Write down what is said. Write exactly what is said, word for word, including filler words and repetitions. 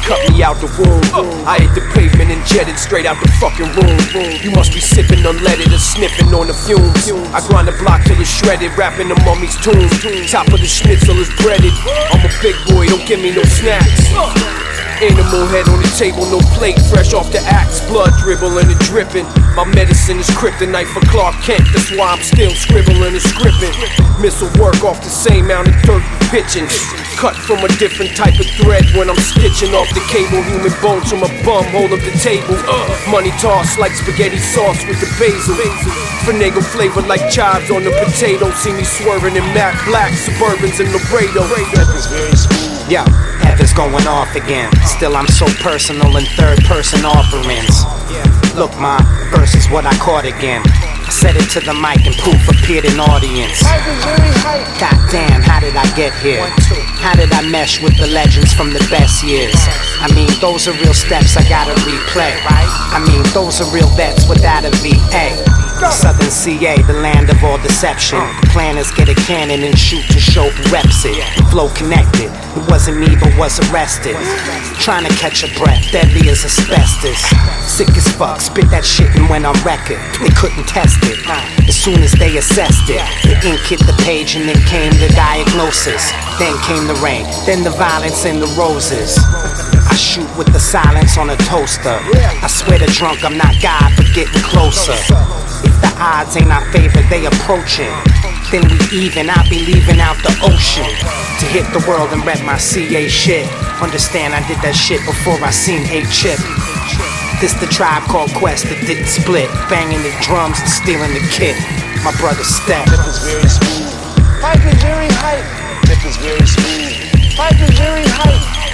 cut me out the womb. I hit the pavement and jetted straight out the fucking room. You must be sipping unleaded or sniffing on the fumes. I grind the block till it's shredded, rapping the mummy's tomb. Top of the schnitzel is breaded. I'm a big boy, don't give me no snacks. Animal head on the table, no plate, fresh off the axe. Blood dribbling and dripping. My medicine is kryptonite for Clark Kent. That's why I'm still scribbling and scripping. Missile work off the same amount of dirt you pitching. Cut from a different type of thread when I'm stitching off the cable. Human bones from a bum, hold up the table. uh, Money tossed like spaghetti sauce with the basil. Finagle flavor like chives on the potato. See me swerving in matte black Suburbans and Laredo. Yo, heaven's going off again. Still I'm so personal in third person offerings. Look, my verse is what I caught again. I said it to the mic and proof appeared in audience. God damn, how did I get here? How did I mesh with the legends from the best years? I mean, those are real steps I gotta replay. I mean, those are real bets without a V A. Southern C A, the land of all deception. Planners get a cannon and shoot to show who reps it. Flow connected, it wasn't me but was arrested. Trying to catch a breath, deadly as asbestos. Sick as fuck, spit that shit and went on record. They couldn't test it, as soon as they assessed it. The ink hit the page and then came the diagnosis. Then came the rain, then the violence and the roses. I shoot with the silence on a toaster. I swear to drunk I'm not God for getting closer. If the odds ain't our favor, they approaching. Then we even, I'll be leaving out the ocean to hit the world and rep my C A shit. Understand I did that shit before I seen A-Chip. This the Tribe Called Quest that didn't split. Banging the drums and stealing the kit. My brother Step. Tip is very smooth. Pipe is very hype. Tip is very smooth. Pipe is very hype.